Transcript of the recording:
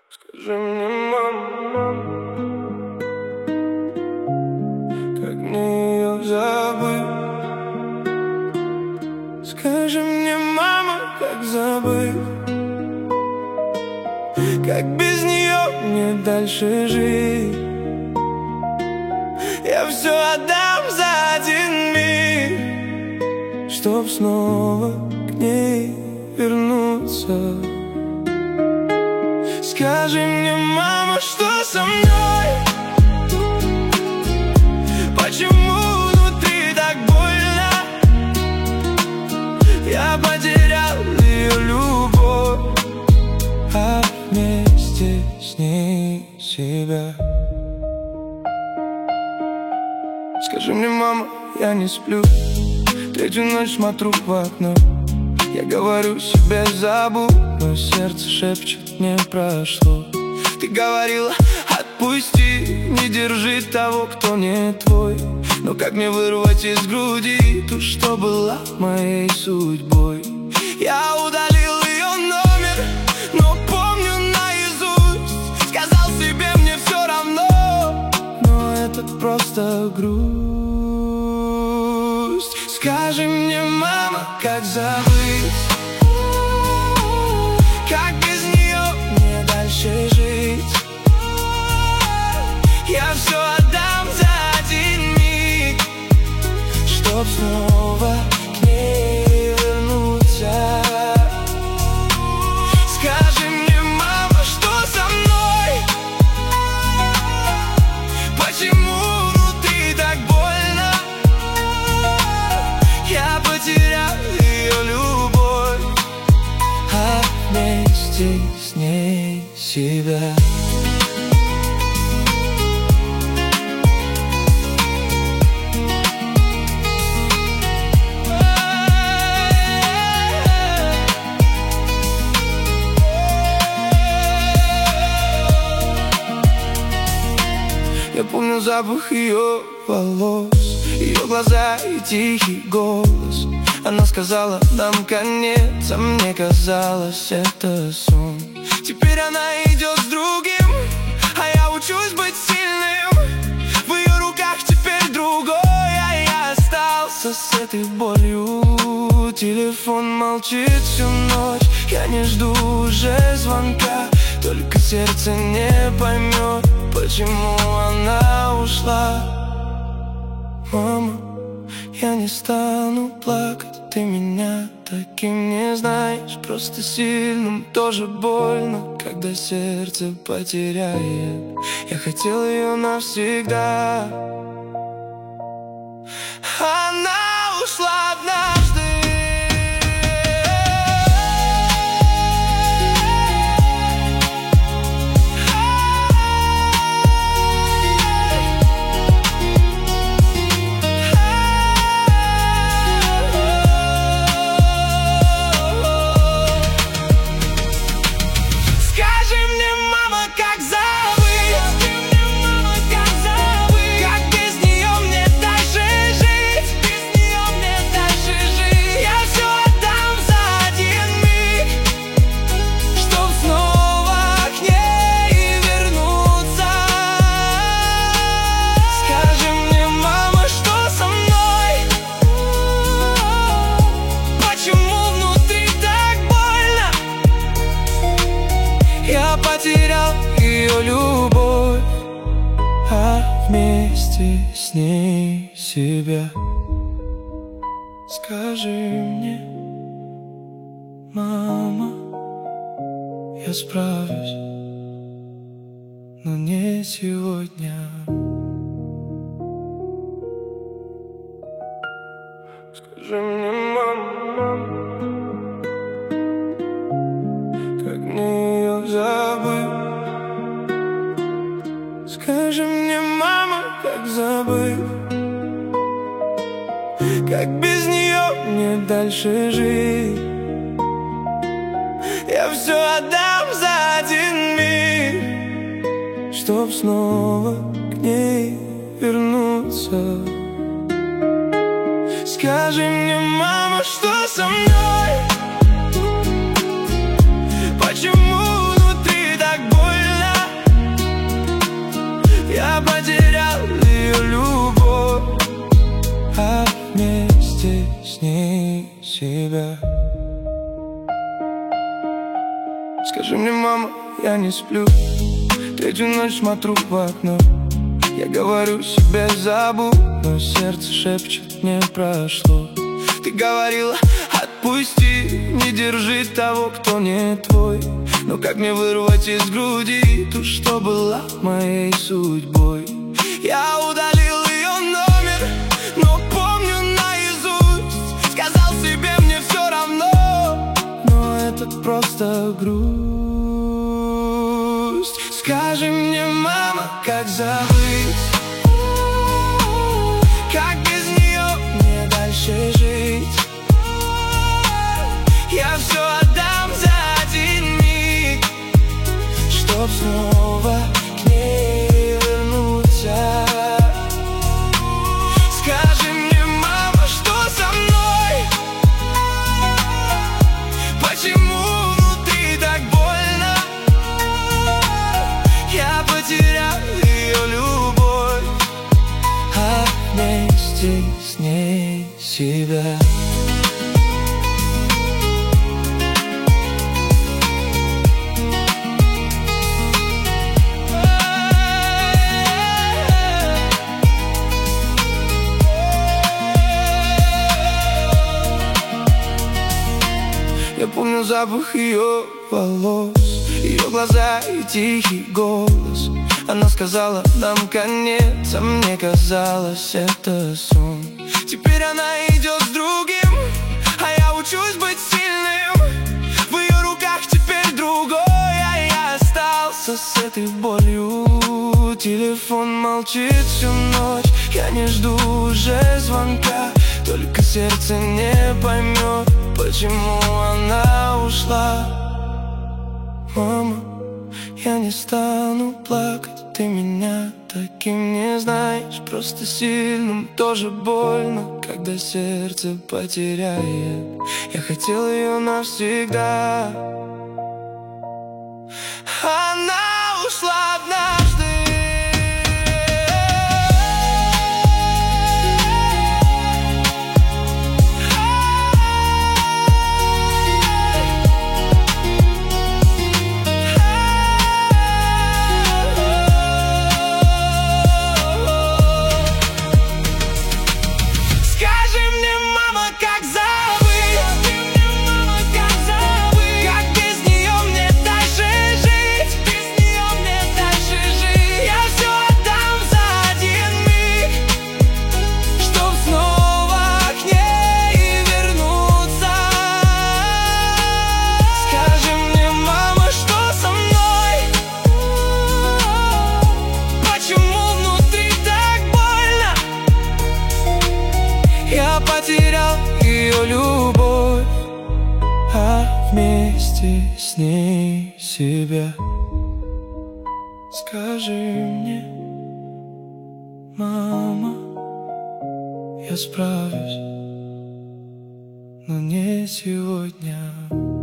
Скажи мне, мама, как мне ее забыть? Скажи мне, мама, как забыть? Как без нее мне дальше жить? Я все отдам за один миг, чтоб снова к ней вернуться. Скажи мне, мама, что со мной? Почему внутри так больно? Я потерял ее любовь, а вместе с ней себя. Скажи мне, мама, я не сплю, третью ночь смотрю в окно. Я говорю себе, забудь, но сердце шепчет, не прошло. Ты говорила, отпусти, не держи того, кто не твой. Но как мне вырвать из груди ту, что была моей судьбой? Я удалил ее номер, но помню наизусть. Сказал себе, мне все равно, но это просто грусть. Скажи мне, мама, как забыть? Как без нее мне дальше жить? Я все отдам за один миг, чтоб снова к ней вернуться. Скажи мне, мама, что со мной? Почему внутри так больно? Я потерял ее любовь, а вместе с ней себя. Я помню запах ее волос, ее глаза и тихий голос. Она сказала, нам конец, а мне казалось, это сон. Теперь она идет с другим, а я учусь быть сильным. В ее руках теперь другой, а я остался с этой болью. Телефон молчит всю ночь, я не жду уже звонка. Только сердце не поймет, почему она ушла. Мама, я не стану плакать, ты меня таким не знаешь. Просто сильным тоже больно, когда сердце потеряет. Я хотел ее навсегда, она ушла однажды. Я потерял ее любовь, а вместе с ней себя. Скажи мне, мама, я справлюсь, но не сегодня. Скажи мне, мама, как мне ее забыть? Скажи мне, мама, как забыть? Как без нее мне дальше жить? Я все отдам за один миг, чтоб снова к ней вернуться. Скажи мне, мама, что со мной? Почему внутри так больно? Скажи мне, мама, я не сплю, третью ночь смотрю в окно. Я говорю себе забудь, но сердце шепчет, не прошло. Ты говорила, отпусти, не держи того, кто не твой. Но как мне вырвать из груди ту, что была моей судьбой? Я удалил ее номер, но помню наизусть. Сказал себе, мне все равно, но это просто грусть. Скажи мне, мама, как забыть, как без нее мне дальше жить? Я все отдам за один миг, чтоб снова к ней вернуться. Скажи мне, мама, что со мной? Почему внутри так больно? Я потерял ее любовь, а вместе с ней себя. Я помню запах ее волос, ее глаза и тихий голос. Она сказала, нам конец, а мне казалось, это сон. Теперь она идет с другим, а я учусь быть сильным. В ее руках теперь другой, а я остался с этой болью. Телефон молчит всю ночь, я не жду уже звонка. Только сердце не поймет, почему она ушла. Мама, я не стану плакать, ты меня таким не знаешь. Просто сильным тоже больно, когда сердце потеряет. Я хотел ее навсегда, она ушла однажды. Я потерял ее любовь, а вместе с ней себя. Скажи мне, мама, я справлюсь, но не сегодня.